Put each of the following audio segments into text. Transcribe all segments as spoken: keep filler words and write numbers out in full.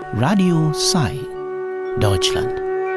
Radio Sai, Deutschland.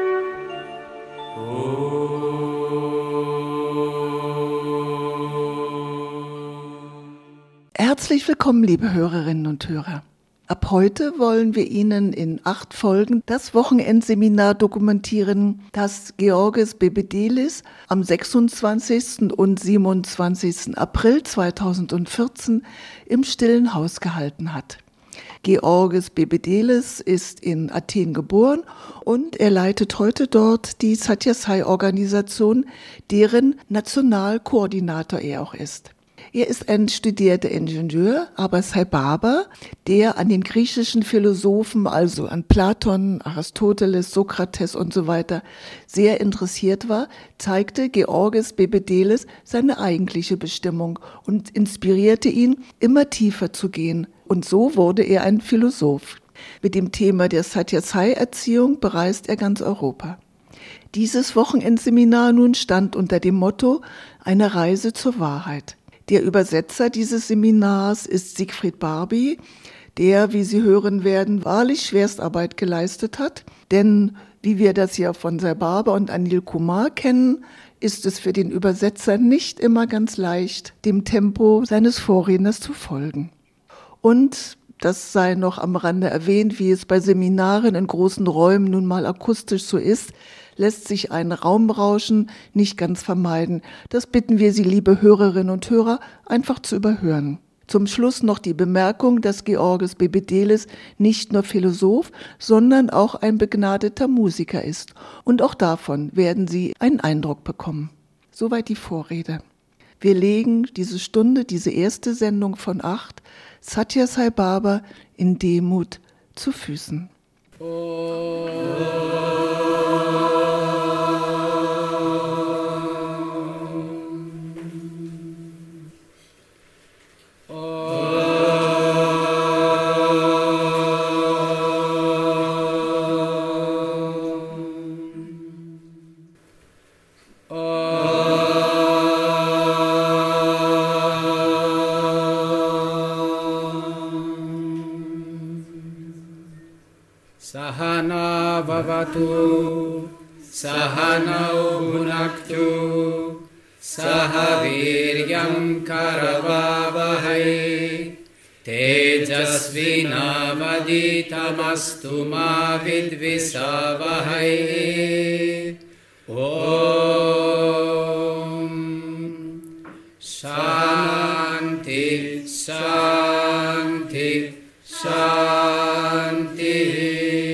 Herzlich willkommen, liebe Hörerinnen und Hörer. Ab heute wollen wir Ihnen in acht Folgen das Wochenendseminar dokumentieren, das Georges Bebedelis am sechsundzwanzigsten und siebenundzwanzigsten April zweitausendvierzehn im Stillen Haus gehalten hat. Georges Bebedelis ist in Athen geboren und er leitet heute dort die Satyasai-Organisation, deren Nationalkoordinator er auch ist. Er ist ein studierter Ingenieur, aber Sai Baba, der an den griechischen Philosophen, also an Platon, Aristoteles, Sokrates und so weiter, sehr interessiert war, zeigte Georges Bebedelis seine eigentliche Bestimmung und inspirierte ihn, immer tiefer zu gehen. Und so wurde er ein Philosoph. Mit dem Thema der Satyasai-Erziehung bereist er ganz Europa. Dieses Wochenendseminar nun stand unter dem Motto »Eine Reise zur Wahrheit«. Der Übersetzer dieses Seminars ist Siegfried Barby, der, wie Sie hören werden, wahrlich Schwerstarbeit geleistet hat. Denn, wie wir das ja von Sai Baba und Anil Kumar kennen, ist es für den Übersetzer nicht immer ganz leicht, dem Tempo seines Vorredners zu folgen. Und das sei noch am Rande erwähnt, wie es bei Seminaren in großen Räumen nun mal akustisch so ist, lässt sich ein Raumrauschen nicht ganz vermeiden. Das bitten wir Sie, liebe Hörerinnen und Hörer, einfach zu überhören. Zum Schluss noch die Bemerkung, dass Georges Bebedelis nicht nur Philosoph, sondern auch ein begnadeter Musiker ist. Und auch davon werden Sie einen Eindruck bekommen. Soweit die Vorrede. Wir legen diese Stunde, diese erste Sendung von acht, Satyasai Baba in Demut zu Füßen. Oh. Sahana Vavatu, Sahanau Bhunaktu, Sahaviryam Karavavahai, Tejasvinavaditamastu ma vidvisavahai. Om Shanti, Shanti, Shanti.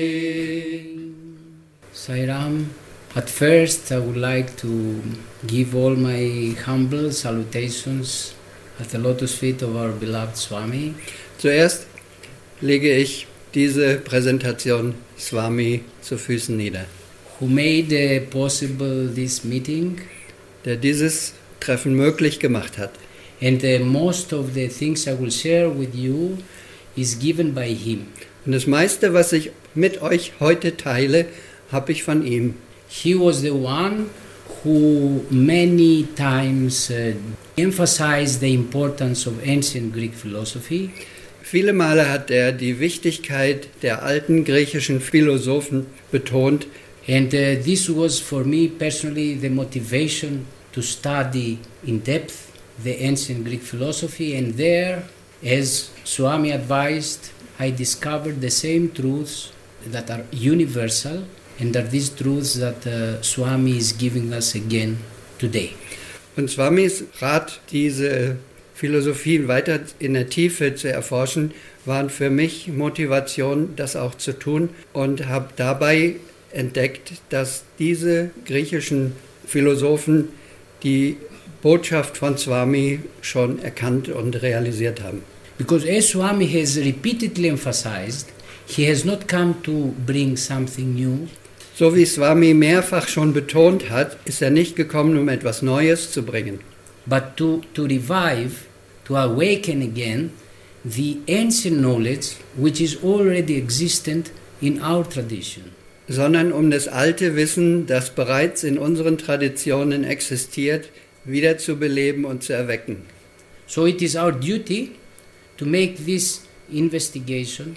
Sairam, at first I would like to give all my humble salutations at the lotus feet of our beloved Swami. Zuerst lege ich diese Präsentation Swami zu Füßen nieder. Who made uh, possible this meeting? Der dieses Treffen möglich gemacht hat. And uh, most of the things I will share with you is given by him. Und das meiste, was ich mit euch heute teile, habe ich von ihm. He was the one who many times uh, emphasized the importance of ancient Greek philosophy. Viele Male hat er die Wichtigkeit der alten griechischen Philosophen betont. And uh, this was for me personally the motivation to study in depth the ancient Greek philosophy, and there, as Swami advised, I discovered the same truths that are universal, and are these truths that uh, Swami is giving us again today. Und Swamis Rat, diese Philosophien weiter in der Tiefe zu erforschen, waren für mich Motivation, das auch zu tun, und habe dabei entdeckt, dass diese griechischen Philosophen die Botschaft von Swami schon erkannt und realisiert haben. Because as Swami has repeatedly emphasized, he has not come to bring something new. So wie Swami mehrfach schon betont hat, ist er nicht gekommen, um etwas Neues zu bringen. But to, to revive, to awaken again the ancient knowledge which is already existent in our tradition. Sondern um das alte Wissen, das bereits in unseren Traditionen existiert, wieder zu beleben und zu erwecken. So it is our duty to make this investigation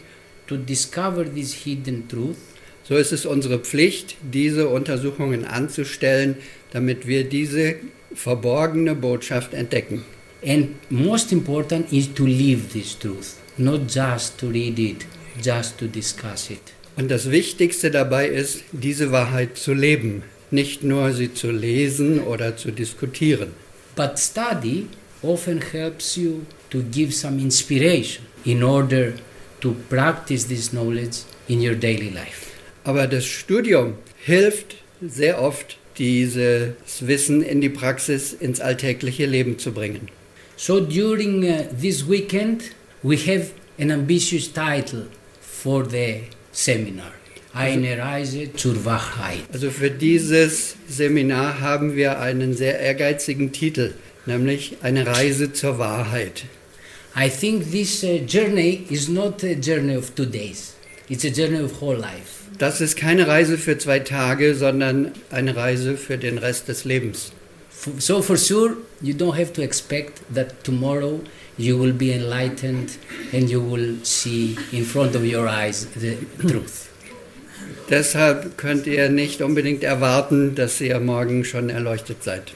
to discover this hidden truth. So ist es unsere Pflicht, diese Untersuchungen anzustellen, damit wir diese verborgene Botschaft entdecken. And most important is to live this truth, not just to read it, just to discuss it. Und das Wichtigste dabei ist, diese Wahrheit zu leben, nicht nur sie zu lesen oder zu diskutieren. But study often helps you to give some inspiration in order to practice this knowledge in your daily life. Aber das Studium hilft sehr oft, dieses Wissen in die Praxis, ins alltägliche Leben zu bringen. So during uh, this weekend, we have an ambitious title for the seminar. Eine Reise zur Wahrheit. Also für dieses Seminar haben wir einen sehr ehrgeizigen Titel, nämlich eine Reise zur Wahrheit. I think this uh, journey is not a journey of two days. It's a journey of whole life. Das ist keine Reise für zwei Tage, sondern eine Reise für den Rest des Lebens. So for sure, you don't have to expect that tomorrow you will be enlightened and you will see in front of your eyes the truth. Deshalb könnt ihr nicht unbedingt erwarten, dass ihr morgen schon erleuchtet seid.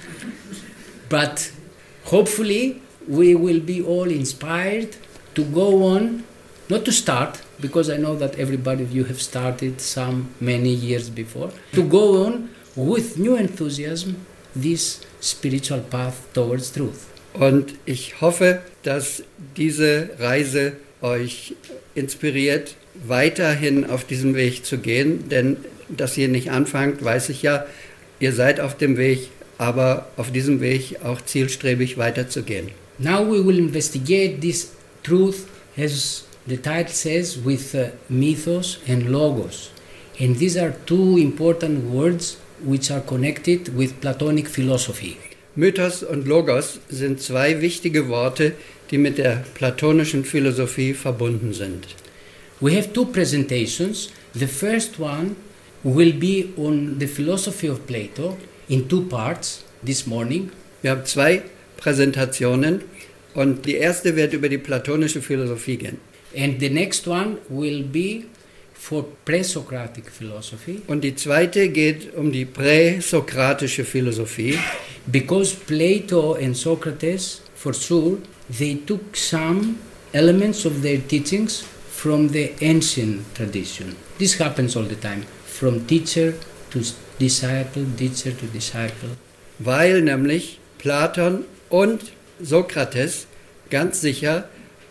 But hopefully we will be all inspired to go on, not to start, because I know that everybody of you have started some many years before, to go on with new enthusiasm this spiritual path towards truth. Und ich hoffe, dass diese Reise euch inspiriert, weiterhin auf diesem Weg zu gehen, denn dass ihr nicht anfangt, weiß ich ja, ihr seid auf dem Weg, aber auf diesem Weg auch zielstrebig weiterzugehen. Now we will investigate this truth, as the title says, with uh, mythos and logos. And these are two important words which are connected with Platonic philosophy. Mythos und Logos sind zwei wichtige Worte, die mit der platonischen Philosophie verbunden sind. We have two presentations. The first one will be on the philosophy of Plato in two parts this morning. Wir haben zwei Präsentationen und die erste wird über die platonische Philosophie gehen. And the next one will be for pre-Socratic philosophy. Und die zweite geht um die präsokratische Philosophie. Because Plato and Socrates, for sure, they took some elements of their teachings from the ancient tradition. This happens all the time, from teacher to disciple, teacher to disciple. Weil nämlich Platon und Sokrates ganz sicher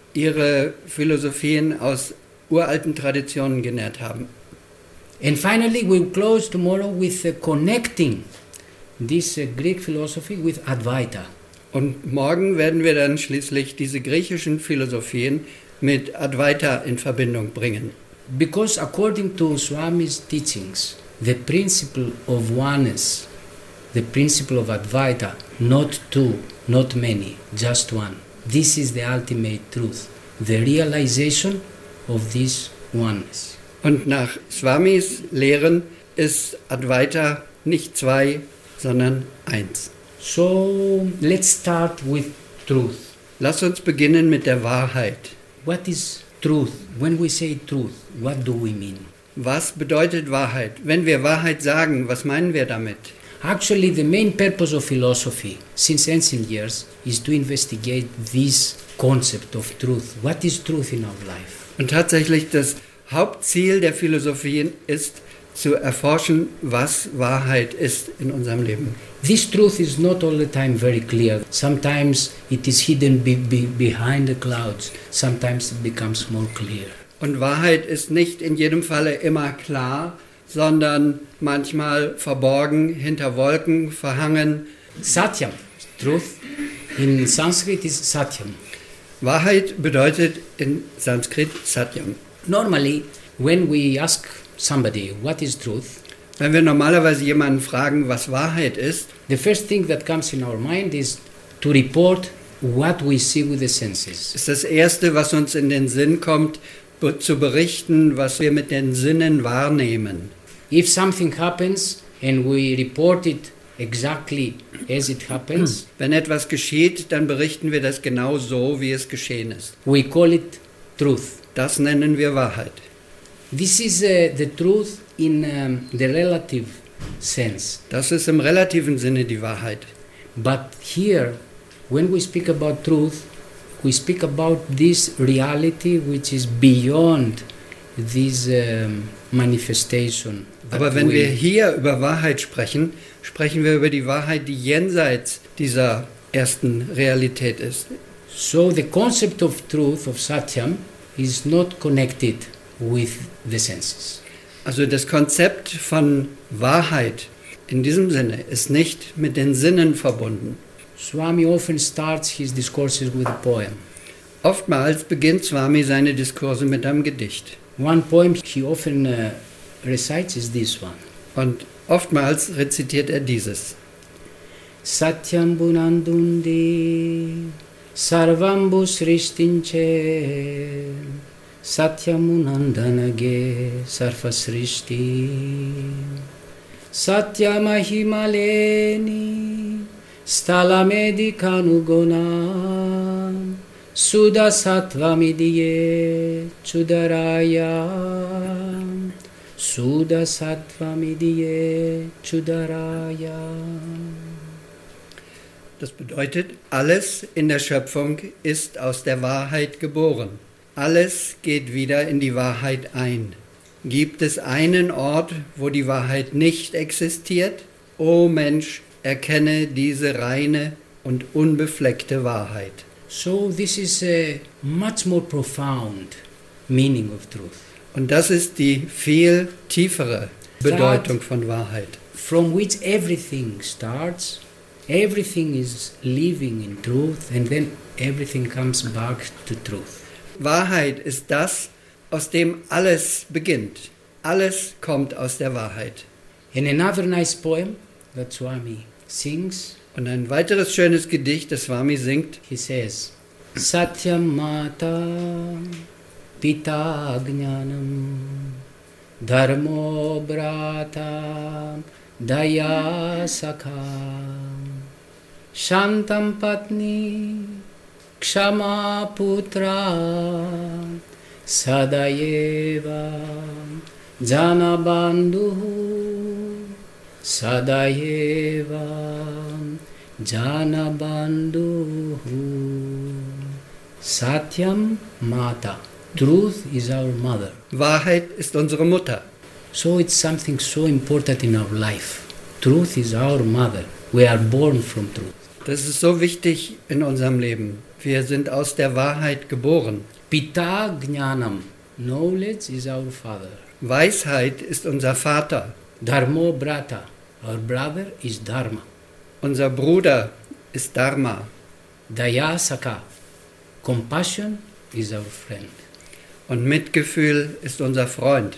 ihre Philosophien aus uralten Traditionen genährt haben. And finally, we'll close tomorrow with uh, connecting this uh, Greek philosophy with Advaita. Und morgen werden wir dann schließlich diese griechischen Philosophien mit Advaita in Verbindung bringen. Because according to Swami's teachings, the principle of oneness, the principle of Advaita, not two, not many, just one. This is the ultimate truth, the realization of this oneness. Und nach Swamis Lehren ist Advaita nicht zwei, sondern eins. So let's start with truth. Lass uns beginnen mit der Wahrheit. What is truth? When we say truth, what do we mean? Was bedeutet Wahrheit? Wenn wir Wahrheit sagen, was meinen wir damit? Actually, the main purpose of philosophy since ancient years is to investigate this concept of truth. What is truth in our life? Und tatsächlich das Hauptziel der Philosophien ist, zu erforschen, was Wahrheit ist in unserem Leben. This truth is not all the time very clear. Sometimes it is hidden be, be, behind the clouds. Sometimes it becomes more clear. Und Wahrheit ist nicht in jedem Falle immer klar, sondern manchmal verborgen, hinter Wolken, verhangen. Satyam, truth, in Sanskrit is Satyam. Wahrheit bedeutet in Sanskrit Satyam. Normally, when we ask somebody what is truth, wenn wir normalerweise jemanden fragen, was Wahrheit ist, the first thing that comes in our mind is to report what we see with the senses. Ist das Erste, was uns in den Sinn kommt, zu berichten, was wir mit den Sinnen wahrnehmen. If something happens and we report it exactly as it happens, wenn etwas geschieht, dann berichten wir das genau so, wie es geschehen ist. We call it truth. Das nennen wir Wahrheit. This is uh, the truth in um, the relative sense. Das ist im relativen Sinne die Wahrheit. But here, when we speak about truth, we speak about this reality which is beyond this um, manifestation. Aber wenn wir hier über Wahrheit sprechen, sprechen wir über die Wahrheit, die jenseits dieser ersten Realität ist. So the concept of truth, of Satyam, is not connected with the senses. Also das Konzept von Wahrheit in diesem Sinne ist nicht mit den Sinnen verbunden. Swami often starts his discourses with a poem. Oftmals beginnt Swami seine Diskurse mit einem Gedicht. One poem he often uh, recites is this one. Und oftmals rezitiert er dieses. Satyam bunandundi sarvambu srishtinche Satyamunandanage sarvasrishti Satyamahimaleni stalamedikanugona Sudasatvamidiye chudaraya Sudasatvamidiye chudaraya. Das bedeutet, alles in der Schöpfung ist aus der Wahrheit geboren. Alles geht wieder in die Wahrheit ein. Gibt es einen Ort, wo die Wahrheit nicht existiert? O Mensch, erkenne diese reine und unbefleckte Wahrheit. So this is a much more profound meaning of truth. Und das ist die viel tiefere Bedeutung von Wahrheit. From which everything starts, everything is living in truth, and then everything comes back to truth. Wahrheit ist das, aus dem alles beginnt. Alles kommt aus der Wahrheit. And another nice poem that Swami sings, Und ein weiteres schönes Gedicht, das Swami singt, he says, Satyam Mata Pita Jnanam Dharmo Brata Daya Sakha Shantam Patni Kshama Putra Sadayeva Janabandhu Sadayeva Janabandhu. Satyam Mata. Truth is our mother. Wahrheit ist unsere Mutter. So it's something so important in our life. Truth is our mother. We are born from truth. Das ist so wichtig in unserem Leben. Wir sind aus der Wahrheit geboren. Pita Jnanam. Knowledge is our father. Weisheit ist unser Vater. Dharmo Brata. Our brother is Dharma. Unser Bruder ist Dharma. Daya Sakha. Compassion is our friend. Und Mitgefühl ist unser Freund.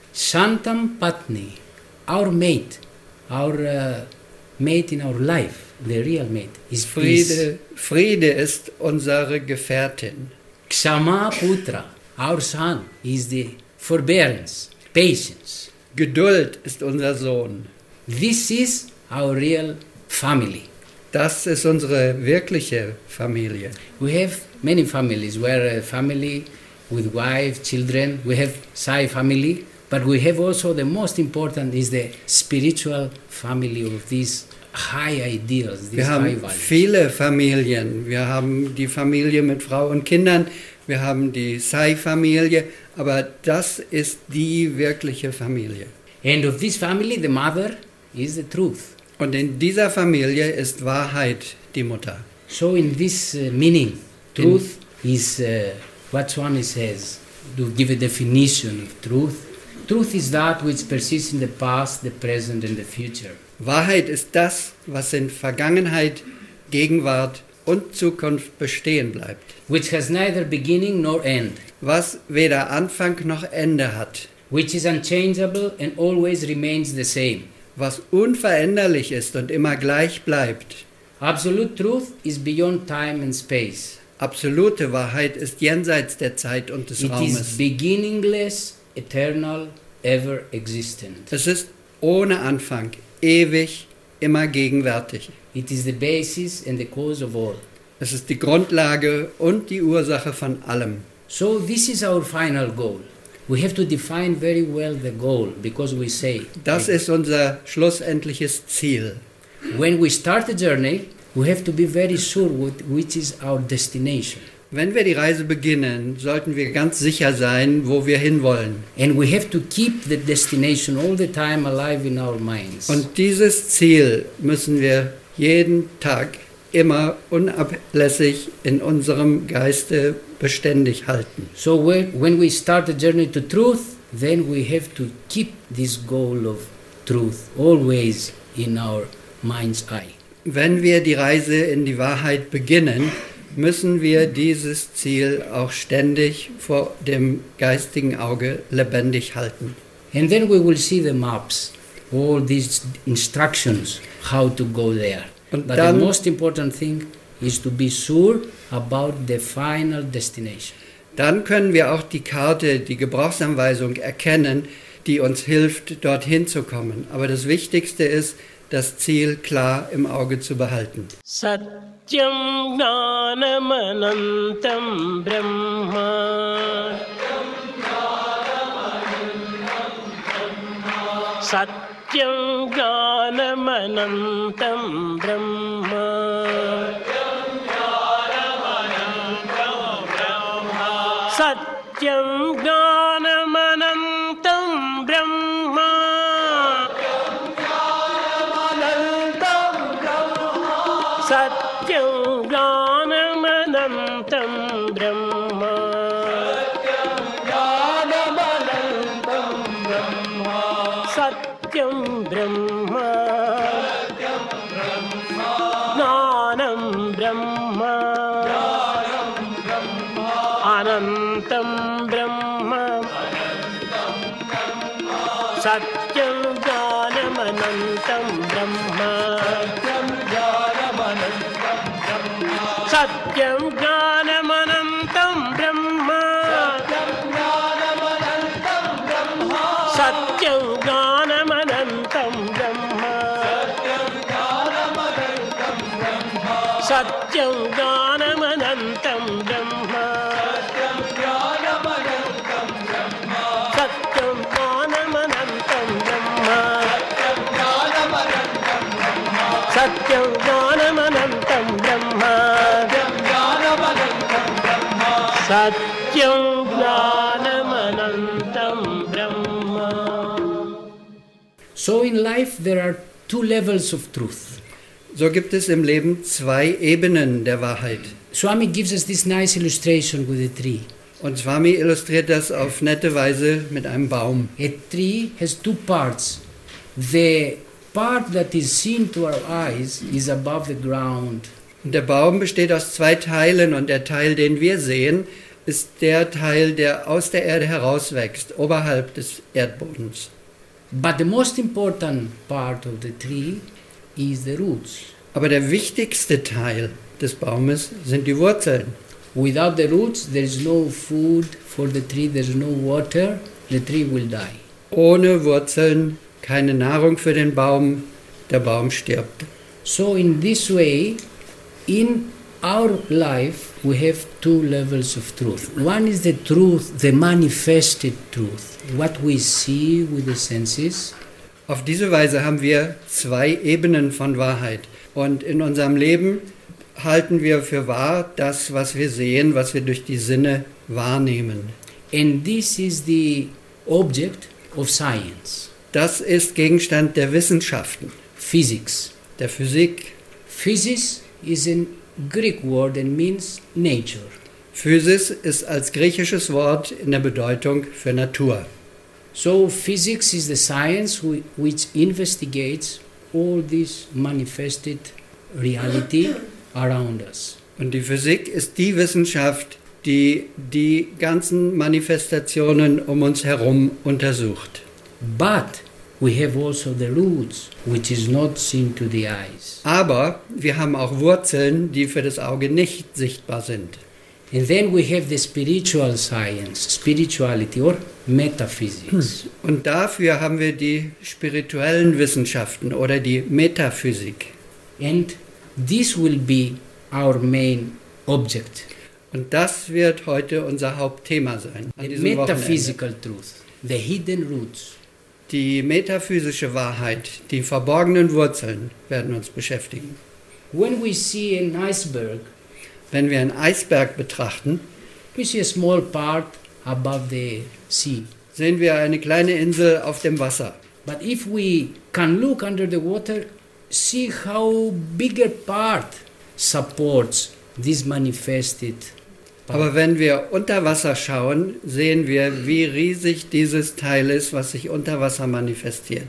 Shantam Patni. Our mate. Our uh, mate in our life. The real mate is peace. Friede, Friede ist unsere Gefährtin. Kshama Putra. Our son is the forbearance, patience. Geduld ist unser Sohn. This is our real family. Das ist unsere wirkliche Familie. We have many families. We are a family with wife, children. We have Sai family, but we have also the most important is the spiritual family of these high ideals, these Wir high haben values. viele Familien. Wir haben die Familie mit Frau und Kindern. Wir haben die Sai-Familie. Aber das ist die wirkliche Familie. And of this family, the mother is the truth. Und in dieser Familie ist Wahrheit die Mutter. So in this uh, meaning, truth is uh, what Swami says, to give a definition of truth. Truth is that which persists in the past, the present and the future. Wahrheit ist das, was in Vergangenheit, Gegenwart und Zukunft bestehen bleibt. Which has neither beginning nor end. Was weder Anfang noch Ende hat. Which is unchangeable and always remains the same. Was unveränderlich ist und immer gleich bleibt. Absolute truth is beyond time and space. Absolute Wahrheit ist jenseits der Zeit und des It Raumes. is beginningless, eternal, ever existent. Es ist ohne Anfang, ewig, immer gegenwärtig. It is the basis and the cause of all. Es ist die Grundlage und die Ursache von allem. So this is our final goal. We have to define very well the goal, because we say, Das ist unser schlussendliches Ziel. when we start a journey, we have to be very sure what, which is our destination. Wenn wir die Reise beginnen, sollten wir ganz sicher sein, wo wir hinwollen. And we have to keep the destination all the time alive in our minds. Und dieses Ziel müssen wir jeden Tag immer unablässig in unserem Geiste beständig halten. So when, when we start a journey to truth, then we have to keep this goal of truth always in our mind's eye. Wenn wir die Reise in die Wahrheit beginnen, müssen wir dieses Ziel auch ständig vor dem geistigen Auge lebendig halten. And then we will see the maps, all these instructions, how to go there. Und But dann- the most important thing is to be sure about the final destination. Dann können wir auch die Karte, die Gebrauchsanweisung erkennen, die uns hilft, dorthin zu kommen. Aber das Wichtigste ist, das Ziel klar im Auge zu behalten. Satyam Gnanamanantam Brahma Satyam Gnanamanantam Brahma Satyam Gnanamanantam Brahma Satyam Gnanamanantam Brahma Satyam Brahma Gnanam Brahma Anantam Brahma Satyam Gnanamanantam Brahma Satyam Gnanamanantam Brahma Satyam Gnanamanantam Brahma Satyam Gnanamanantam Brahma Satyam Gnanamanantam Brahma Satyam Gnanamanantam Brahma Satyam Gnanamanantam Brahma. So in life there are two levels of truth. So gibt es im Leben zwei Ebenen der Wahrheit. Swami gives us this nice illustration with a tree. Und Swami illustriert das auf nette Weise mit einem Baum. A tree has two parts. The part that is seen to our eyes is above the ground. Und der Baum besteht aus zwei Teilen und der Teil, den wir sehen, ist der Teil, der aus der Erde herauswächst, oberhalb des Erdbodens. But the most important part of the tree is the roots. Aber der wichtigste Teil des Baumes sind die Wurzeln. Without the roots, there is no food for the tree, there is no water, the tree will die. Ohne Wurzeln keine Nahrung für den Baum, der Baum stirbt. So in this way, in our life, we have two levels of truth. One is the truth, the manifested truth, what we see with the senses. Auf diese Weise haben wir zwei Ebenen von Wahrheit. Und in unserem Leben halten wir für wahr das, was wir sehen, was wir durch die Sinne wahrnehmen. And this is the object of science, Das ist Gegenstand der Wissenschaften, physics. der Physik. Physis is a Greek word and means nature. Physis ist als griechisches Wort in der Bedeutung für Natur. So physics is the science whi- which investigates all this manifested reality around us. Und die Physik ist die Wissenschaft, die die ganzen Manifestationen um uns herum untersucht. But we have also the roots, which is not seen to the eyes. Aber wir haben auch Wurzeln, die für das Auge nicht sichtbar sind. And then we have the spiritual science, spirituality or metaphysics. Und dafür haben wir die spirituellen Wissenschaften oder die Metaphysik. And this will be our main object. Und das wird heute unser Hauptthema sein. An The diesem Wochenende. metaphysical truth, the hidden roots. Die metaphysische Wahrheit, die verborgenen Wurzeln werden uns beschäftigen. When we see an iceberg, Wenn wir einen Eisberg betrachten, we see a small part above the sea. sehen wir eine kleine Insel auf dem Wasser. But if we can look under the water, see how bigger part supports this manifested part. Aber wenn wir unter Wasser schauen, sehen wir, wie riesig dieses Teil ist, was sich unter Wasser manifestiert.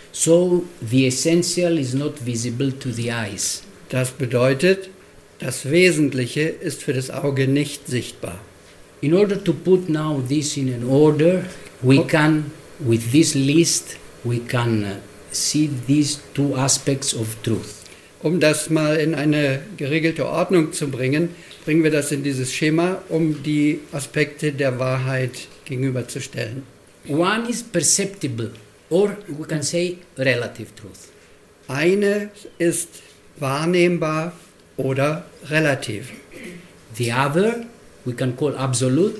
So the essential is not visible to the eyes. Das bedeutet, das Wesentliche ist für das Auge nicht sichtbar. In order to put now this in an order, we can, with this list, we can uh, see these two aspects of truth. Um das mal in eine geregelte Ordnung zu bringen, bringen wir das in dieses Schema, um die Aspekte der Wahrheit gegenüberzustellen. One is perceptible, or we can say relative truth. Eine ist wahrnehmbar oder relativ. The other we can call absolute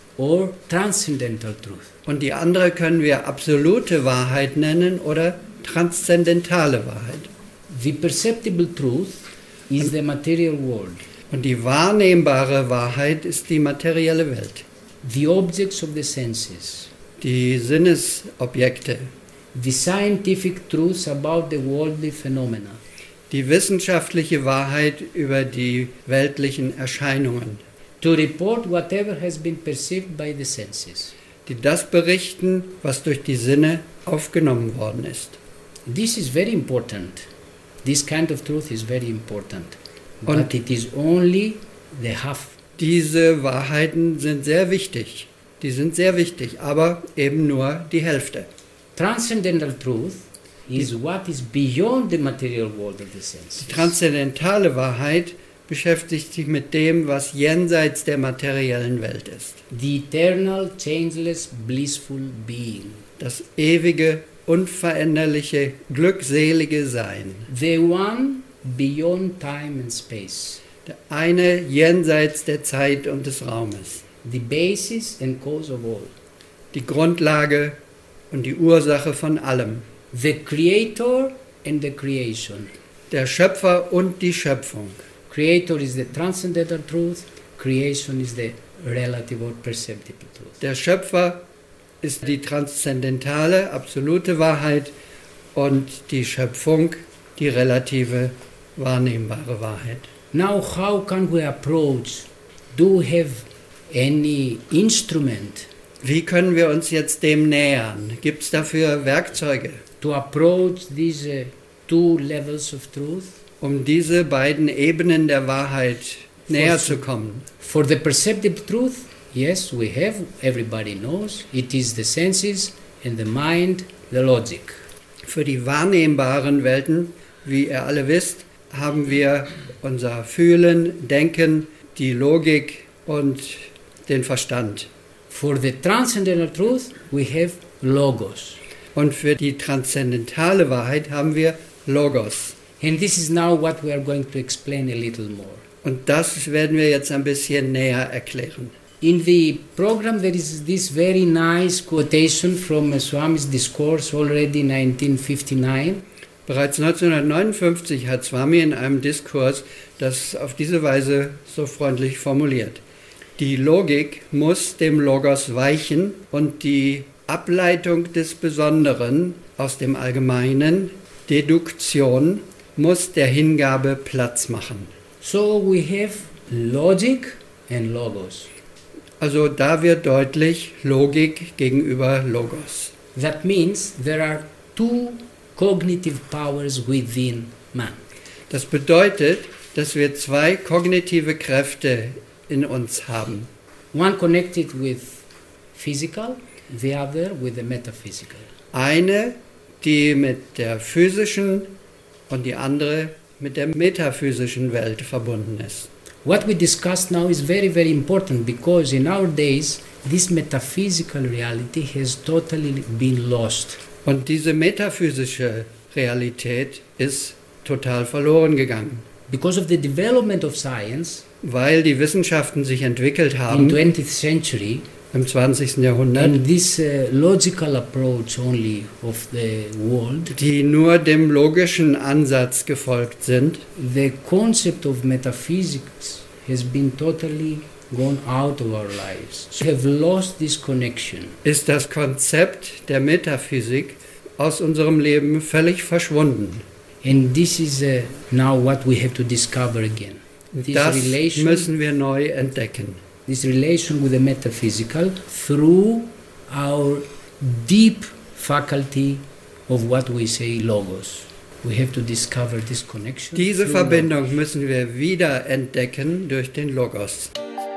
or transcendental truth. Und die andere können wir absolute Wahrheit nennen oder transzendentale Wahrheit. The perceptible truth is the material world. Und die wahrnehmbare Wahrheit ist die materielle Welt. The objects of the senses, Die Sinnesobjekte, the scientific truths about the worldly phenomena, die wissenschaftliche Wahrheit über die weltlichen Erscheinungen, to report whatever has been perceived by the senses. die das berichten, was durch die Sinne aufgenommen worden ist. This is very important. This kind of truth is very important. Und- But it is only the half. Diese Wahrheiten sind sehr wichtig. Die sind sehr wichtig, aber eben nur die Hälfte. Transcendental truth is what is beyond the material world of the senses. Die transzendentale Wahrheit beschäftigt sich mit dem, was jenseits der materiellen Welt ist. The eternal, changeless, blissful being. Das ewige, unveränderliche, glückselige Sein. The one beyond time and space. Der eine jenseits der Zeit und des Raumes. The basis and cause of all. Die Grundlage und die Ursache von allem. The creator and the creation. Der Schöpfer und die Schöpfung. Creator is the transcendental truth. Creation is the relative or perceptible truth. Der Schöpfer ist die transzendentale, absolute Wahrheit und die Schöpfung die relative, wahrnehmbare Wahrheit. Now, how can we approach? Do we have any instrument Wie können wir uns jetzt dem nähern? Gibt es dafür Werkzeuge, to approach these uh, two levels of truth? um diese beiden Ebenen der Wahrheit näher zu kommen? For the perceptive truth, yes, we have, everybody knows, it is the senses and the mind, the logic. Für die wahrnehmbaren Welten, wie ihr alle wisst, haben wir unser Fühlen, Denken, die Logik und den Verstand. For the transcendental truth, we have logos. Und für die transzendentale Wahrheit haben wir Logos. And this is now what we are going to explain a little more. Und das werden wir jetzt ein bisschen näher erklären. In the program there is this very nice quotation from uh, Swami's discourse already in nineteen fifty-nine. Bereits neunzehnhundertneunundfünfzig hat Swami in einem Diskurs das auf diese Weise so freundlich formuliert. Die Logik muss dem Logos weichen und die Ableitung des Besonderen aus dem Allgemeinen, Deduktion, muss der Hingabe Platz machen. So we have logic and logos. Also da wird deutlich Logik gegenüber Logos. That means there are two cognitive powers within man. Das bedeutet, dass wir zwei kognitive Kräfte in uns haben. One connected with physical, the other with the metaphysical. Eine, die mit der physischen und die andere mit der metaphysischen Welt verbunden ist. What we discussed now is very, very important because in our days this metaphysical reality has totally been lost. Und diese metaphysische Realität ist total verloren gegangen. Because of the development of science, weil die Wissenschaften sich entwickelt in haben twentieth century, im zwanzigsten Jahrhundert, and this uh, logical approach only of the world, die nur dem logischen Ansatz gefolgt sind, the concept of metaphysics has been totally gone out of our lives. So we have lost this connection. ist das Konzept der Metaphysik aus unserem Leben völlig verschwunden. And this is uh, now what we have to discover again. This Das relation, müssen wir neu entdecken. this relation with the metaphysical through our deep faculty of what we say logos. We have to discover this connection. Diese through Verbindung logos. müssen wir wieder entdecken durch den Logos.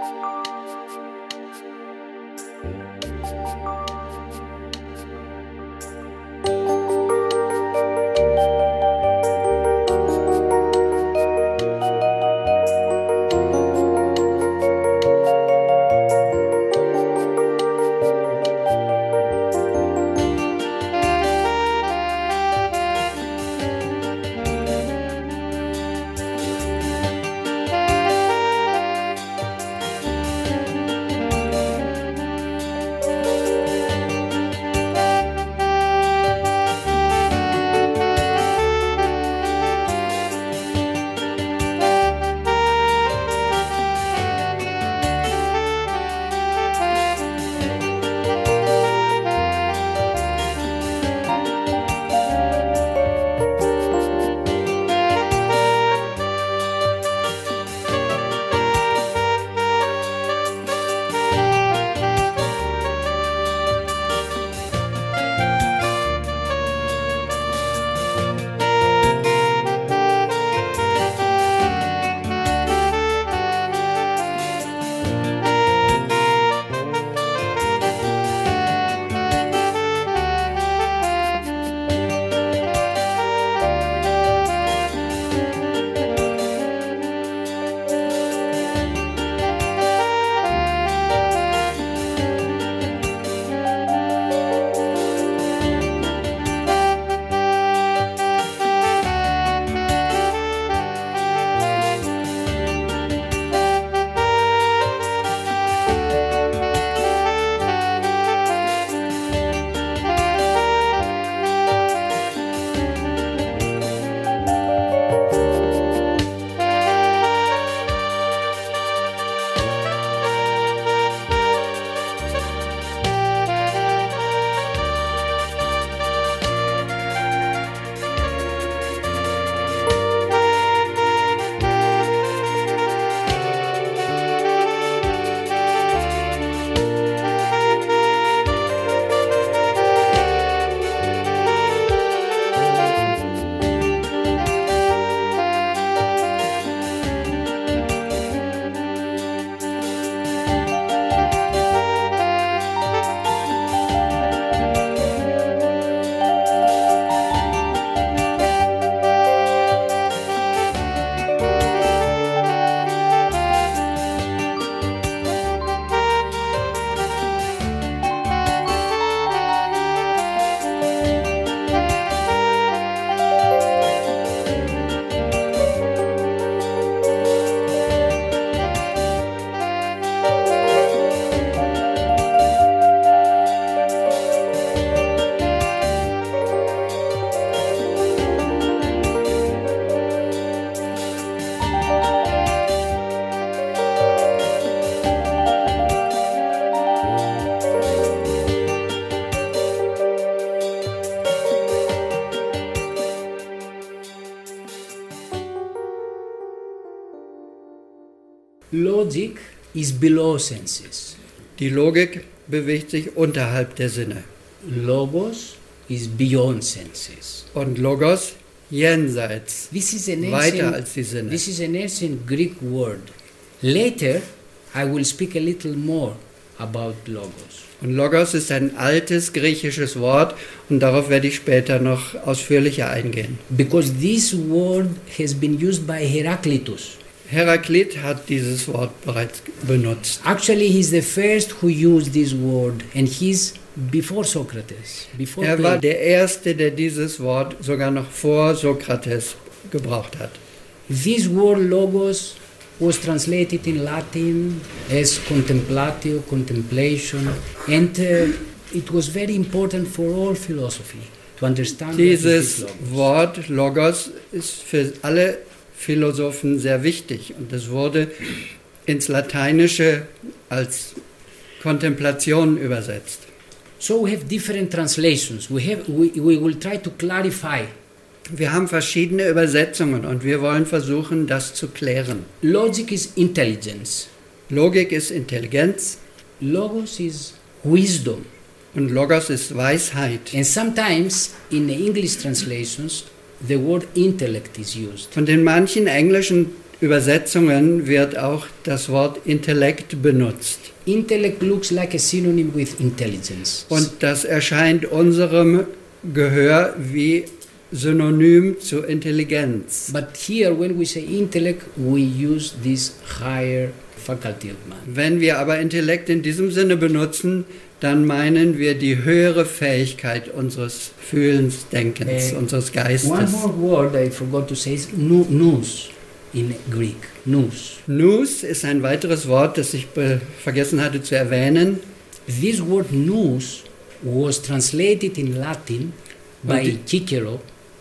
Logic is below senses. Die Logik bewegt sich unterhalb der Sinne. Logos is beyond senses. Und Logos jenseits, This is an weiter ancient, als die Sinne. this is an ancient Greek word. Later, I will speak a little more about logos. Und Logos ist ein altes griechisches Wort und darauf werde ich später noch ausführlicher eingehen. Because this word has been used by Heraclitus. Heraklit hat dieses Wort bereits benutzt. Actually, he's the first who used this word, and he's before Socrates. Before Er war Plato. der Erste, der dieses Wort sogar noch vor Sokrates gebraucht hat. This word logos was translated in Latin as contemplatio, contemplation, and uh, it was very important for all philosophy to understand Dieses what is Wort Logos ist für alle Philosophen sehr wichtig und es wurde ins Lateinische als Kontemplation übersetzt. So we have different translations. We have we, we will try to clarify. Wir haben verschiedene Übersetzungen und wir wollen versuchen, das zu klären. Logic is intelligence. Logik ist Intelligenz Logos is wisdom. und Logos ist Weisheit. And sometimes in the English translations the word intellect is used. Und in manchen englischen Übersetzungen wird auch das Wort Intellekt benutzt. Intellect looks like a synonym with intelligence. Und das erscheint unserem Gehör wie Synonym zu Intelligenz. But here when we say intellect we use this higher faculty of man. Wenn wir aber Intellekt in diesem Sinne benutzen, dann meinen wir die höhere Fähigkeit unseres Fühlens, Denkens, Äh, unseres Geistes. One more word I forgot to say is nu- nous in Greek. Nous. Nous ist ein weiteres Wort, das ich be- vergessen hatte zu erwähnen. This word nous was translated in Latin by Und Cicero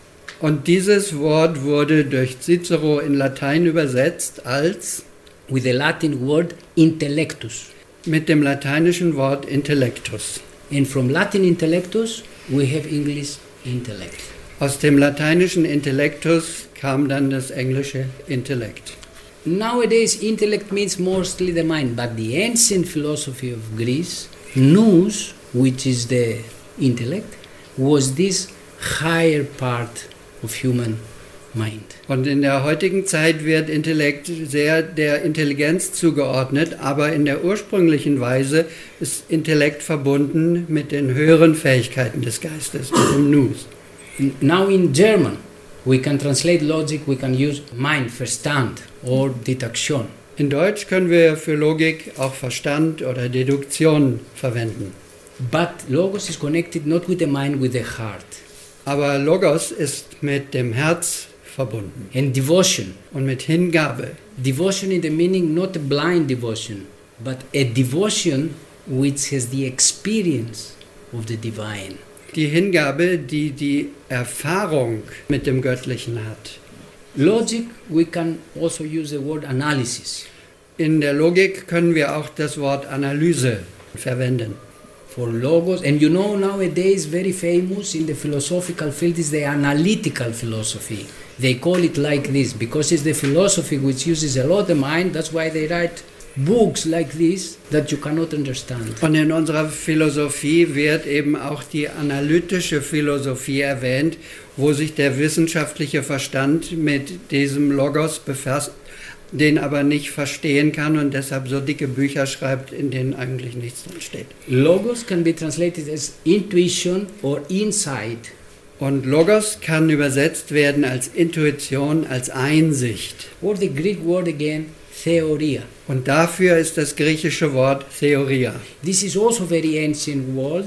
Und dieses Wort wurde durch Cicero in Latein übersetzt als with the Latin word intellectus. mit dem lateinischen Wort Intellectus. And from Latin intellectus we have English intellect. Aus dem lateinischen Intellectus kam dann das englische Intellekt. Nowadays intellect means mostly the mind, but the ancient philosophy of Greece, nous, which is the intellect, was this higher part of human mind. Und in der heutigen Zeit wird Intellekt sehr der Intelligenz zugeordnet, aber in der ursprünglichen Weise ist Intellekt verbunden mit den höheren Fähigkeiten des Geistes, mit dem Nous. Now in German we can translate logic, we can use mind, Verstand or Deduction. In Deutsch können wir für Logik auch Verstand oder Deduktion verwenden. But logos is connected not with the mind, with the heart. Aber Logos ist mit dem Herz verbunden And devotion. und mit Hingabe. Devotion in the meaning not a blind devotion, but a devotion which has the experience of the divine. Die Hingabe, die die Erfahrung mit dem Göttlichen hat. Logic, we can also use the word analysis. In der Logik können wir auch das Wort Analyse verwenden. For logos, and you know nowadays very famous in the philosophical field is the analytical philosophy. They call it like this because it's the philosophy which uses a lot the mind. That's why they write books like this that you cannot understand. Und in unserer Philosophie wird eben auch die analytische Philosophie erwähnt, wo sich der wissenschaftliche Verstand mit diesem Logos befasst, den aber nicht verstehen kann und deshalb so dicke Bücher schreibt, in denen eigentlich nichts drin steht. Logos can be translated as intuition or insight. Und Logos kann übersetzt werden als Intuition, als Einsicht. Or the Greek word again, theoria. Und dafür ist das griechische Wort Theoria. This is also very ancient word.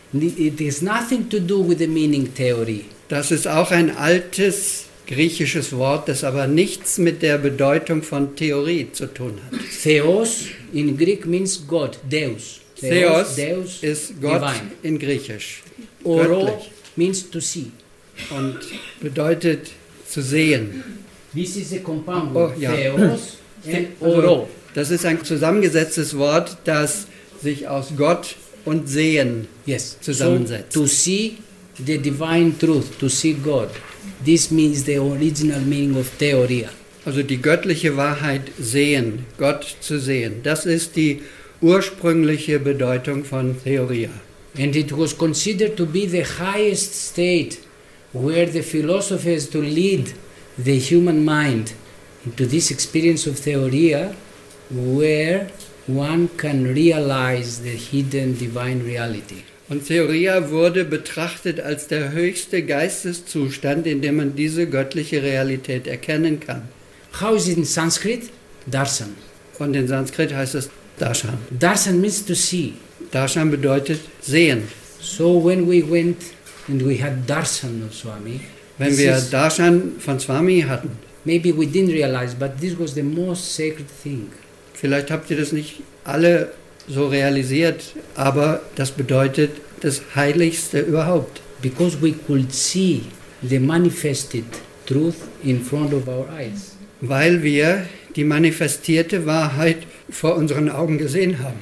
It has nothing to do with the meaning theory. Das ist auch ein altes griechisches Wort, das aber nichts mit der Bedeutung von Theorie zu tun hat. Theos in Greek means God, Deus. Theos Deus ist Gott divine. in Griechisch. Oro Göttlich. means to see. Und bedeutet zu sehen. This is a compound Oh, word. ja. Theos and Also, oro. das ist ein zusammengesetztes Wort, das sich aus Gott und Sehen Yes. zusammensetzt. So, to see the divine truth, to see God. This means the original meaning of theoria. Also die göttliche Wahrheit sehen, Gott zu sehen. Das ist die ursprüngliche Bedeutung von Theoria. And it was considered to be the highest state where the philosopher has to lead the human mind into this experience of theoria, where one can realize the hidden divine reality. Und Theoria wurde betrachtet als der höchste Geisteszustand, in dem man diese göttliche Realität erkennen kann. How is it in Sanskrit? Darshan. Und in Sanskrit heißt es Darshan. Darshan means to see. Darshan bedeutet sehen. So when we went and we had darshan of Swami, Wenn this wir is- Darshan von Swami hatten, maybe we didn't realize, but this was the most sacred thing. Vielleicht habt ihr das nicht alle so realisiert, aber das bedeutet das Heiligste überhaupt. Because we could see the manifested truth in front of our eyes. Weil wir die manifestierte Wahrheit vor unseren Augen gesehen haben.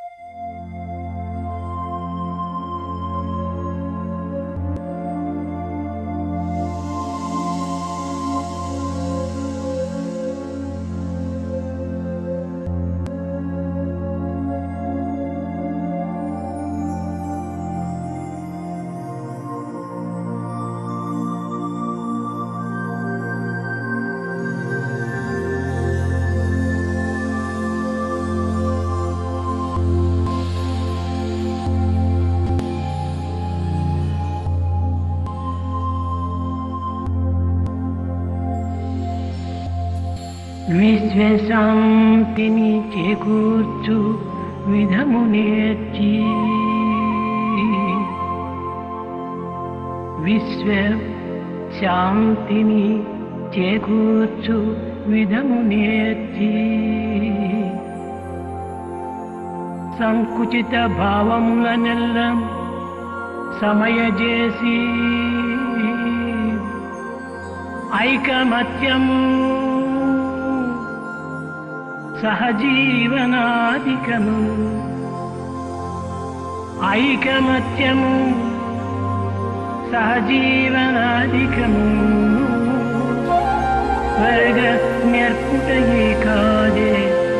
విశ్వశాంతిని చేకూర్చు విధము నేర్చి విశ్వ శాంతిని చేకూర్చు విధము నేర్చి సంకుచిత భావములనెల్ల సమయజేసి ఐకమత్యము సహజీవనాధికము ఐకమత్యము సహజీవనాధికము వర్గ నేర్పుటయే కాదే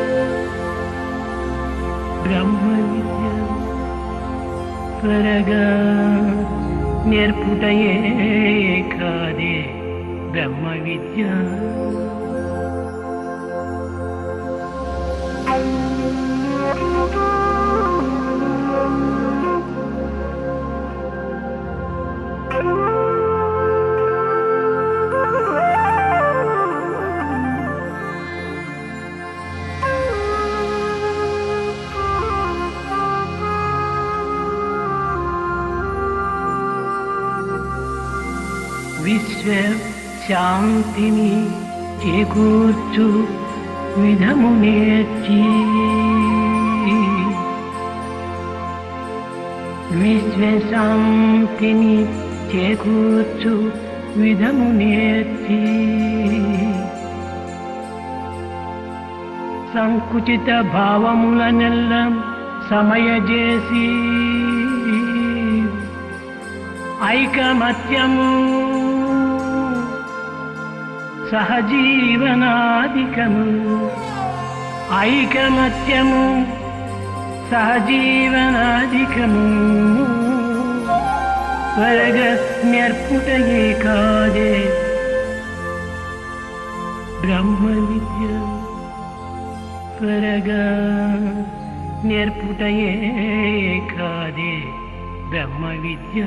బ్రహ్మ విద్య వర్గ నేర్పుటయే కాదే బ్రహ్మ విద్య. విశ్వ శాంతిని చేకూర్చు విధము నేర్చి విశ్వ శాంతిని చేకూర్చు విధము నేర్చి సంకుచిత భావములనెల్ల సమయజేసి ఐకమత్యము సహజీవనాధికము ఐకమత్యము సహజీవనాధికము వర్గ నేర్పుటయే కాదే బ్రహ్మ విద్య వర్గ నేర్పుటయే కాదే బ్రహ్మ విద్య.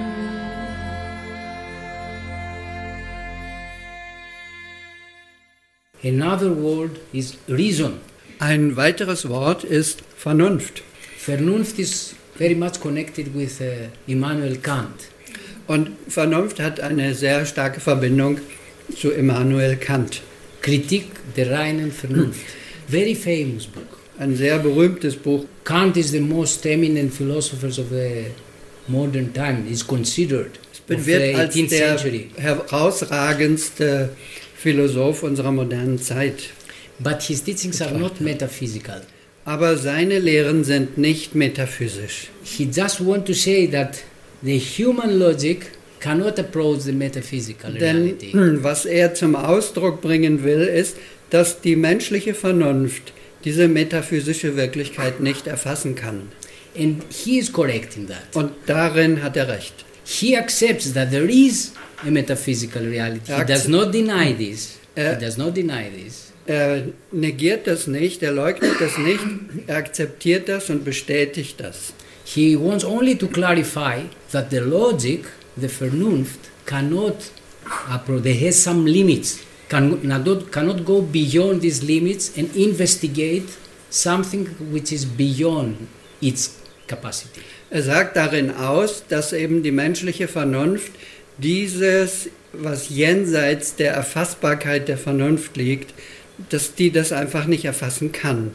Another word is reason. Ein weiteres Wort ist Vernunft. Vernunft is very much connected with uh, Immanuel Kant. Und Vernunft hat eine sehr starke Verbindung zu Immanuel Kant. Kritik der reinen Vernunft. Very famous book. Ein sehr berühmtes Buch. Kant is the most eminent philosopher of the modern time. Is considered of the Wird als eighteenth der century. herausragendste Philosoph unserer modernen Zeit. But his teachings are not metaphysical. Aber seine Lehren sind nicht metaphysisch. He just want to say that the human logic cannot approach the metaphysical reality. Denn was er zum Ausdruck bringen will, ist, dass die menschliche Vernunft diese metaphysische Wirklichkeit nicht erfassen kann. And he is correct in that. Und darin hat er recht. He accepts that there is a metaphysical reality. He does not deny this. He does not deny this. Er negiert das nicht, er leugnet das nicht, er akzeptiert das und bestätigt das. He wants only to clarify that the logic, the Vernunft, cannot approach, there has some limits, cannot, cannot go beyond these limits and investigate something which is beyond its capacity. Er sagt darin aus, dass eben die menschliche Vernunft dieses was jenseits der Erfassbarkeit der Vernunft liegt, dass die das einfach nicht erfassen kann.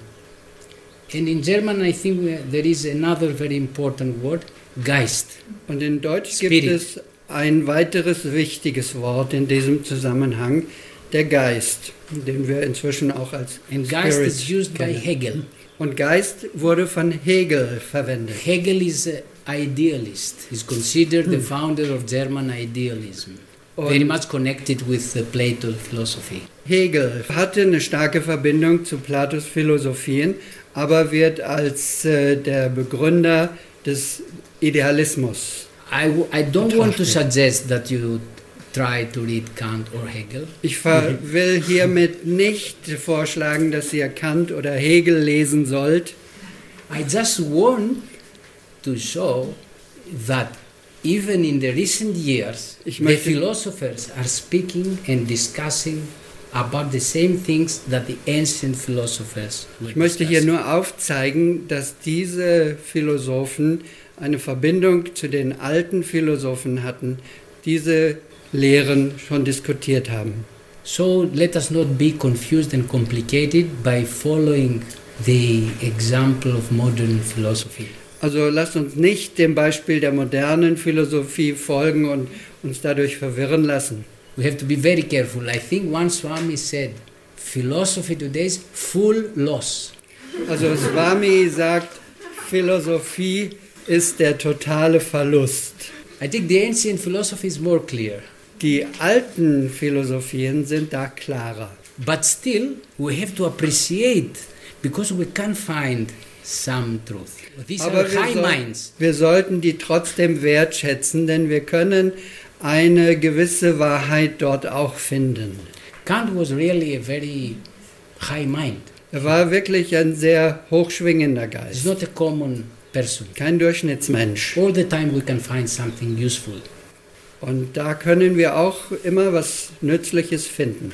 And in German, I think there is another very important word, Geist. Und in Deutsch Spirit. gibt es ein weiteres wichtiges Wort in diesem Zusammenhang, der Geist, den wir inzwischen auch als And Geist Spirit is used by kennen. Hegel. Und Geist wurde von Hegel verwendet. Hegel is an idealist. He's considered the founder of German idealism. Very Und much connected with the Plato philosophy. Hegel hatte eine starke Verbindung zu Platos Philosophien, aber wird als äh, der Begründer des Idealismus. I, w- I don't want to Betrachtet. suggest that you try to read Kant or Hegel. Ich ver- will hiermit nicht vorschlagen, dass ihr Kant oder Hegel lesen sollt. I just want to show that even in the recent years, Ich the möchte- philosophers are speaking and discussing about the same things that the ancient philosophers were Ich möchte hier discussing. nur aufzeigen, dass diese Philosophen eine Verbindung zu den alten Philosophen hatten, diese Lehren schon diskutiert haben. So let us not be confused and complicated by following the example of modern philosophy. Also lasst uns nicht dem Beispiel der modernen Philosophie folgen und uns dadurch verwirren lassen. We have to be very careful. I think one Swami said, philosophy today is full loss. Also Swami sagt, Philosophie ist der totale Verlust. I think the ancient philosophy is more clear. Die alten Philosophien sind da klarer. But still, we have to appreciate because we can find some truth. These Aber are wir, high soll, minds. wir sollten die trotzdem wertschätzen, denn wir können eine gewisse Wahrheit dort auch finden. Kant was really a very high mind. Er war wirklich ein sehr hochschwingender He's Geist, not a common person. kein Durchschnittsmensch. All the time we can find something useful. Und da können wir auch immer was Nützliches finden.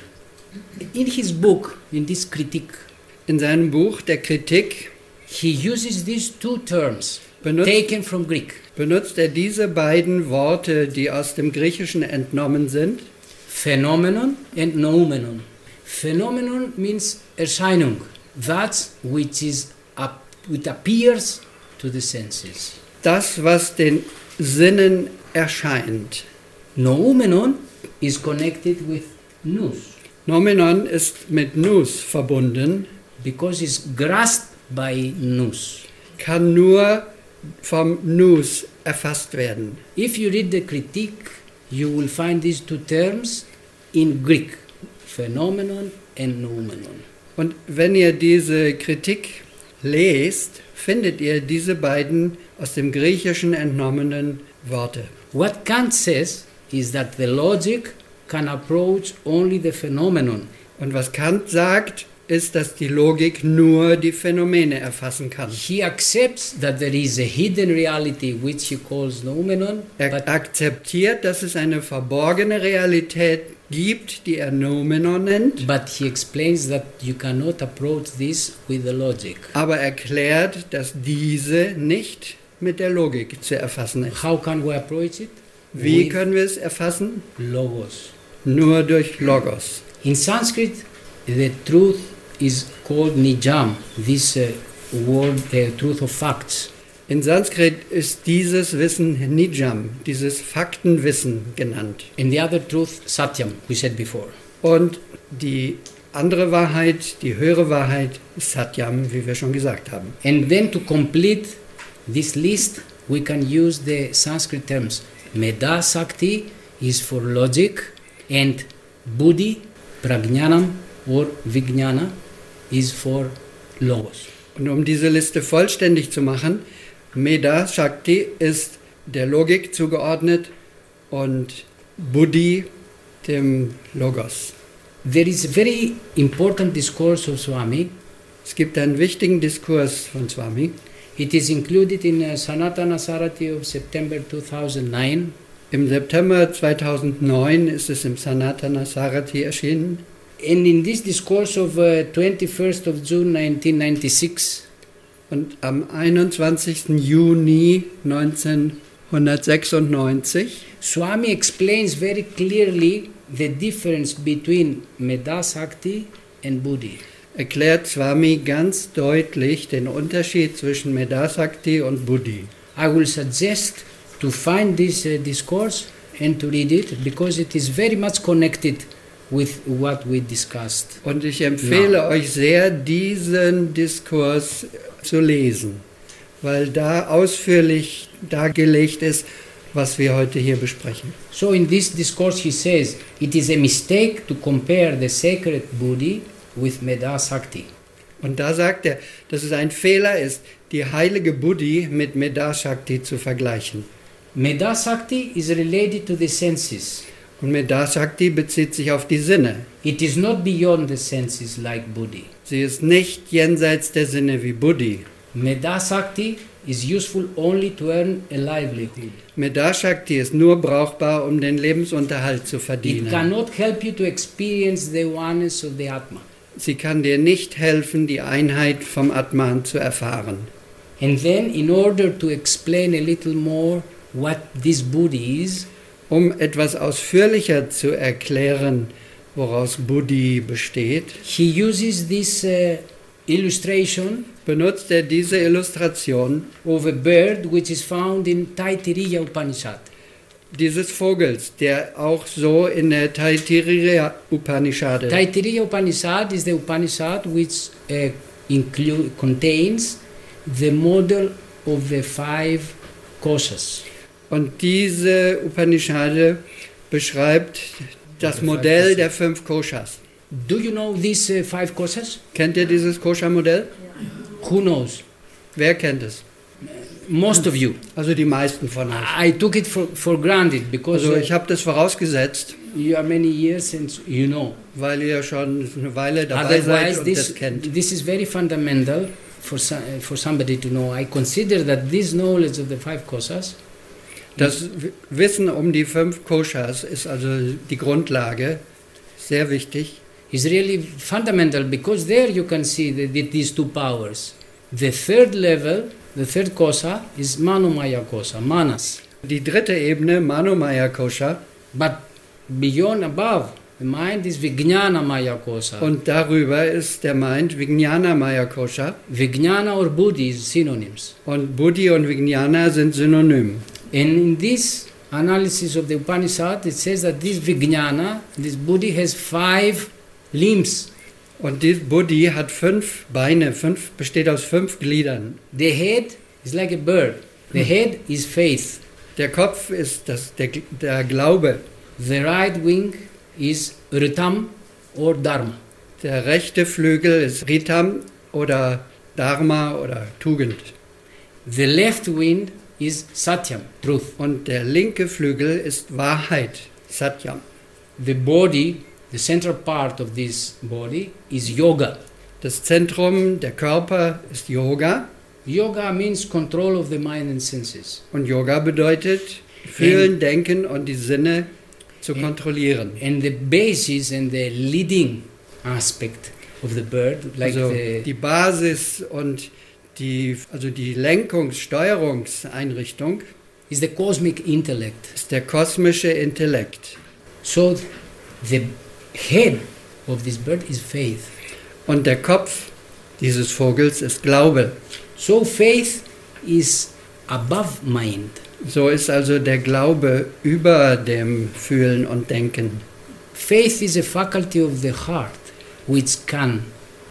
In his book, in this critique, In seinem Buch der Kritik he uses these two terms benutzt, taken from Greek. benutzt er diese beiden Worte, die aus dem Griechischen entnommen sind. Phenomenon and noumenon. Phenomenon means Erscheinung, that which is up, which appears to the senses. Das, was den Sinnen erscheint. Noumenon is connected with nous, Nomenon ist mit Nous verbunden, because it's grasped by nous. kann nur vom Nous erfasst werden. If you read the critique, you will find these two terms in Greek, phenomenon and noumenon. Und wenn ihr diese Kritik lest, findet ihr diese beiden aus dem Griechischen entnommenen Worte. What Kant says is that the logic can approach only the phenomenon. Und was Kant sagt, ist, dass die Logik nur die Phänomene erfassen kann. He accepts that there is a hidden reality which he calls noumenon, Er but, akzeptiert, dass es eine verborgene Realität gibt, die er Noumenon nennt, but he explains that you cannot approach this with the logic. aber erklärt, dass diese nicht mit der Logik zu erfassen ist. How can we approach it? Wie With können wir es erfassen? logos. Nur durch Logos. In Sanskrit, the truth is called nijam, this uh, word, uh, truth of facts. In Sanskrit ist dieses Wissen Nijam, dieses Faktenwissen genannt. And the other truth, satyam, we said before. Und die andere Wahrheit, die höhere Wahrheit, ist Satyam, wie wir schon gesagt haben. And then to complete this list, we can use the Sanskrit terms. Meda Sakti is for logic, and Buddhi, Prajnanam or Vijnana is for logos. Und um diese Liste vollständig zu machen, Meda Shakti ist der Logik zugeordnet und Buddhi dem Logos. There is a very important discourse of Swami. Es gibt einen wichtigen Diskurs von Swami. It is included in uh, Sanatana Sarati of September two thousand nine. Im September zweitausendneun ist es im Sanatana Sarati erschienen. And in this discourse of uh, twenty-first of June nineteen ninety-six, Und am einundzwanzigsten Juni hundertsechsundneunzig. Swami explains very clearly the difference between Medasakti and Buddhi. Erklärt Swami ganz deutlich den Unterschied zwischen Medasakti und Buddhi. I will suggest to find this uh, discourse and to read it because it is very much connected with what we discussed. Und ich empfehle Ja. euch sehr, diesen Diskurs zu lesen, weil da ausführlich dargelegt ist, was wir heute hier besprechen. So in this discourse he says, it is a mistake to compare the sacred Buddhi with Medasakti. Und da sagt er, dass es ein Fehler ist, die heilige Buddhi mit Medashakti zu vergleichen. Medasakti is related to the senses. Und Medashakti bezieht sich auf die Sinne. It is not beyond the senses like Buddhi. Sie ist nicht jenseits der Sinne wie Buddhi. Medasakti is useful only to earn a livelihood. Medashakti ist nur brauchbar, um den Lebensunterhalt zu It verdienen. cannot help you to experience the oneness of the Atma. Sie kann dir nicht helfen, die Einheit vom Atman zu erfahren. And then, in order to explain a little more what this Buddhi is, Um etwas ausführlicher zu erklären, woraus Buddhi besteht, he uses this uh, illustration benutzt er diese Illustration of a bird which is found in Taittiriya Upanishad. dieses Vogels, der auch so in der Taittiriya Upanishad Taittiriya Upanishad is the Upanishad which uh, inclu- contains the model of the five koshas. Und diese Upanishade beschreibt das Modell der fünf Koshas. Do you know these uh, five koshas? Kennt ihr dieses Kosha-Modell? Who knows? Wer kennt es? Most of you. Also die meisten von euch. I took it for, for granted because Also uh, ich habe das vorausgesetzt, you are many years and you know. weil ihr schon eine Weile dabei seid Otherwise, und this, das kennt. this is very fundamental for, so, for somebody to know. I consider that this knowledge of the five koshas Das Wissen um die fünf Koshas ist also die Grundlage, sehr wichtig. is really fundamental because there you can see the, the, these two powers. The third level, the third kosha, is Manomaya kosha, manas. Die dritte Ebene, Manomaya Kosha, But beyond, above, the mind is Vijnana Maya kosha. und darüber ist der Mind Vijnana Maya Kosha, Vijnana or Buddhi is synonyms. und Buddhi und Vijnana sind synonym. And in this analysis of the Upanishad, it says that this Vijnana, this Buddhi, has five limbs. Und die Buddhi hat fünf Beine, fünf, besteht aus fünf Gliedern. The head is like a bird. The head is faith. Der Kopf ist das, der, der Glaube, The right wing is Ritam or Dharma. der rechte Flügel ist Ritam oder Dharma oder Tugend. The left wing is Satyam, truth. Und der linke Flügel ist Wahrheit, Satyam. The body, the central part of this body, is Yoga. Das Zentrum, der Körper, ist Yoga. Yoga means control of the mind and senses. Und Yoga bedeutet, fühlen, denken und die Sinne zu kontrollieren. And the basis and the leading aspect of the bird, like Also the, die Basis und die, also die Lenkungs-, Steuerungseinrichtung is the cosmic intellect. ist der kosmische Intellekt. So the head of this bird is faith. Und der Kopf dieses Vogels ist Glaube. So faith is above mind. So ist also der Glaube über dem Fühlen und Denken. Faith is a faculty of the heart which can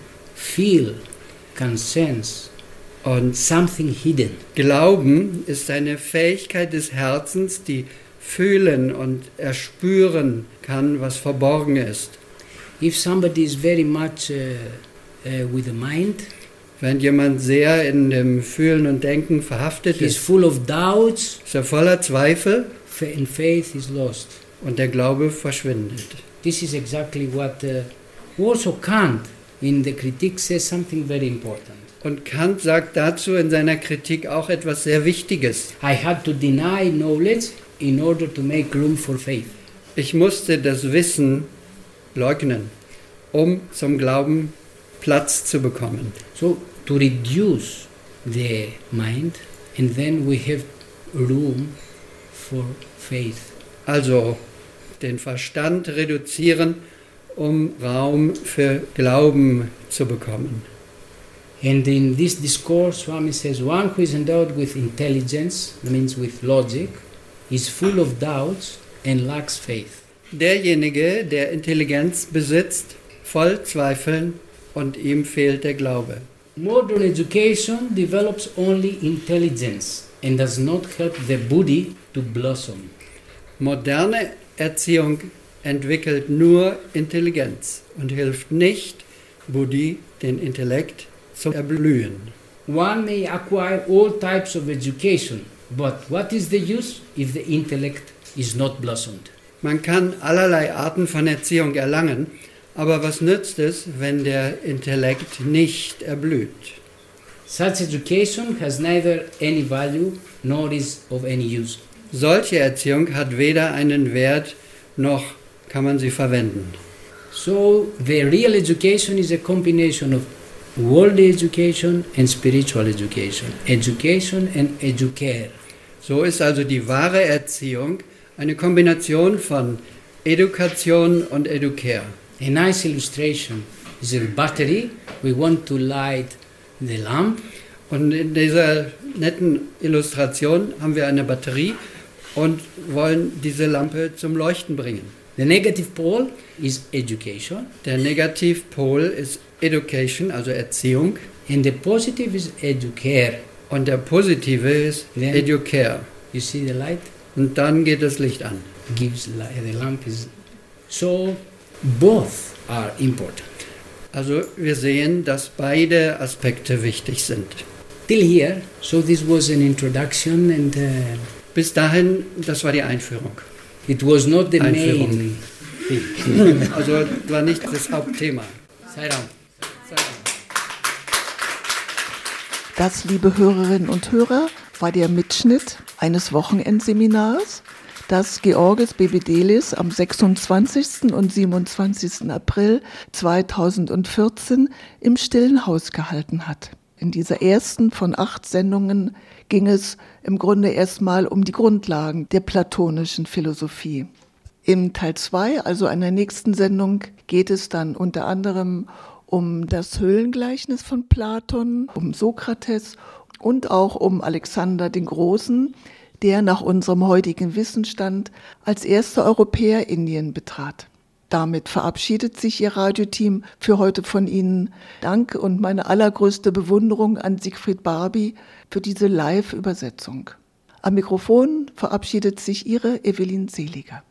feel, can sense Und something hidden. Glauben ist eine Fähigkeit des Herzens, die fühlen und erspüren kann, was verborgen ist. If somebody is very much uh, uh, with the mind, Wenn jemand sehr in dem Fühlen und Denken verhaftet he is ist, full of doubts, ist er voller Zweifel fa- and faith is lost. und der Glaube verschwindet. This is exactly what uh, also Kant in the critique says something very important. Und Kant sagt dazu in seiner Kritik auch etwas sehr Wichtiges. I had to deny knowledge in order to make room for faith. Ich musste das Wissen leugnen, um zum Glauben Platz zu bekommen. So to reduce the mind, and then we have room for faith. Also den Verstand reduzieren, um Raum für Glauben zu bekommen. And in this discourse, Swami says, one who is endowed with intelligence, means with logic, is full of doubts and lacks faith. Derjenige, der Intelligenz besitzt, voll Zweifeln und ihm fehlt der Glaube. Modern education develops only intelligence and does not help the Buddhi to blossom. Moderne Erziehung entwickelt nur Intelligenz und hilft nicht, Buddhi, den Intellekt, zu erblühen. One may acquire all types of education, but what is the use if the intellect is not blossomed? Man kann allerlei Arten von Erziehung erlangen, aber was nützt es, wenn der Intellekt nicht erblüht? Such education has neither any value nor is of any use. Solche Erziehung hat weder einen Wert, noch kann man sie verwenden. So the real education is a combination of worldly education and spiritual education, education and educare. So ist also die wahre Erziehung eine Kombination von Education und Educare. A nice illustration is a battery. We want to light the lamp. Und in dieser netten Illustration haben wir eine Batterie und wollen diese Lampe zum Leuchten bringen. The negative pole is education. Der Negativpol ist Education, also Erziehung. And the positive is educare. Und der positive ist Then- Educare. You see the light? Und dann geht das Licht an. Gives light. The lamp is... So both are important. Also wir sehen, dass beide Aspekte wichtig sind. Till here, so this was an introduction and uh, Bis dahin, das war die Einführung. it was not the Einführung. main thing. Also war nicht das Hauptthema. Sai Ram. Das, liebe Hörerinnen und Hörer, war der Mitschnitt eines Wochenendseminars, das Georges Bebedelis am sechsundzwanzigsten und siebenundzwanzigsten April zweitausendvierzehn im Stillen Haus gehalten hat. In dieser ersten von acht Sendungen ging es im Grunde erstmal um die Grundlagen der platonischen Philosophie. Im Teil zwei, also einer nächsten Sendung, geht es dann unter anderem um das Höhlengleichnis von Platon, um Sokrates und auch um Alexander den Großen, der nach unserem heutigen Wissensstand als erster Europäer Indien betrat. Damit verabschiedet sich Ihr Radioteam für heute von Ihnen. Dank und meine allergrößte Bewunderung an Siegfried Barbie für diese Live-Übersetzung. Am Mikrofon verabschiedet sich Ihre Evelyn Seliger.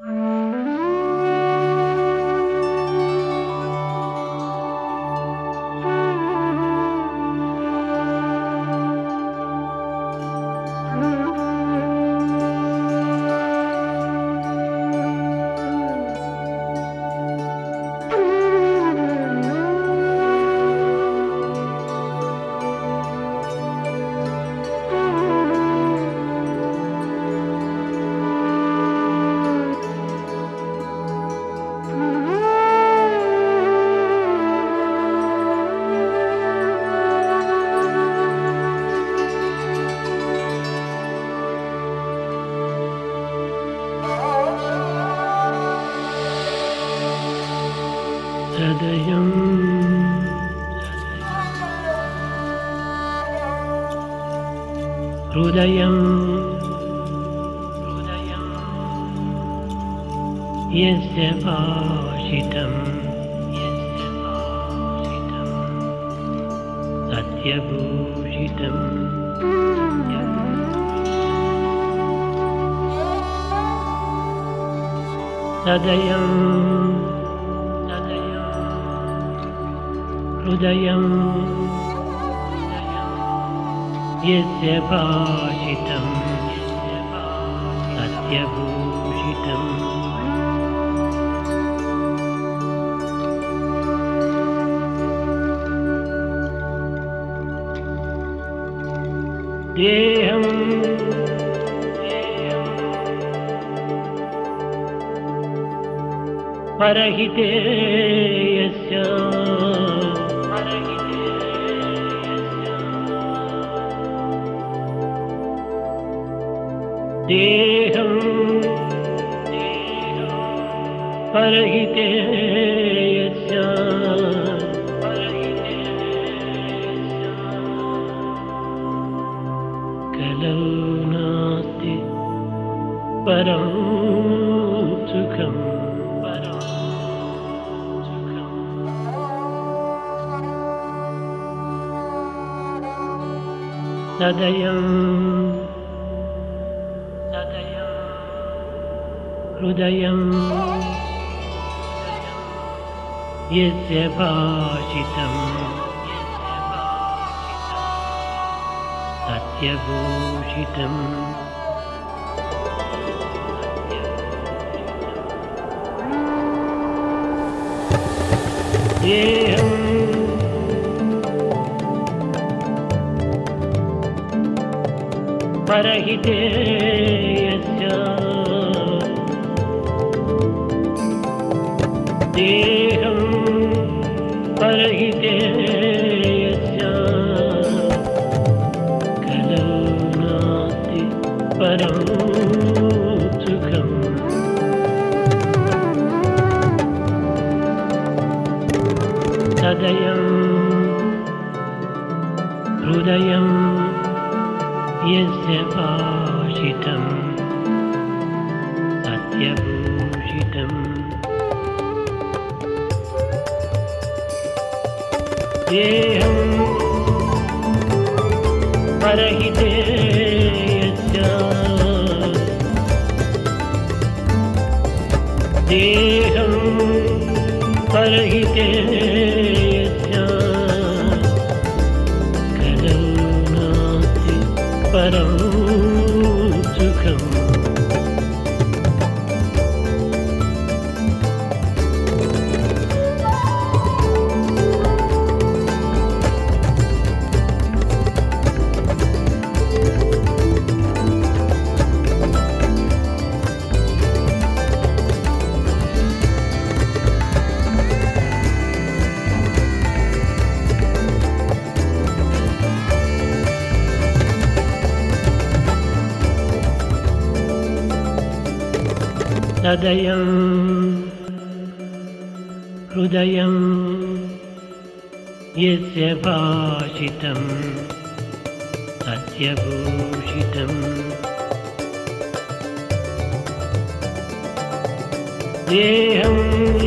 Sadayam Hrudayam Yasya Bhashitam Satyabhushitam Sadayam Hrudayam Yasya Bhashitam Satyabhushitam Deham Parahite Yasya देहं परहिते यस्य कलौ नास्ति परं सुखम् सदयं हृदयं यस्य भाषितं सत्यघोषितम् देहं परहिते यस्य देहं परहिते यस्य कलौ नास्ति परं सुखम् सदयं हृदयं यस्य भाषितं सत्यभूषितम् देहं परहिते यस्य देहं परहिते यस्य कलौ नास्ति परं सुखम् सदयं हृदयं यस्य भाषितं सत्यभूषितम् देहं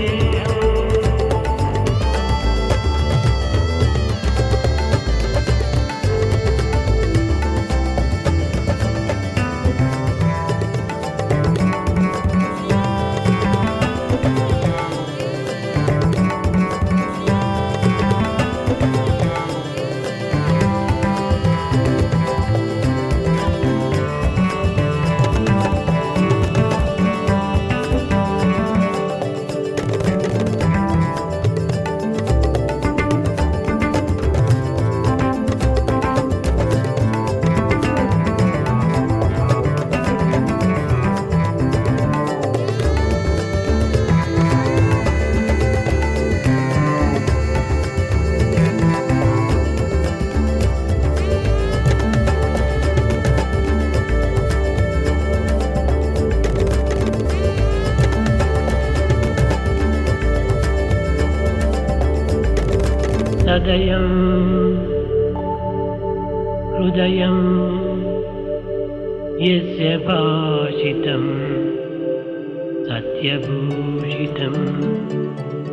सदयं हृदयं यस्य भाषितं सत्यभूषितम्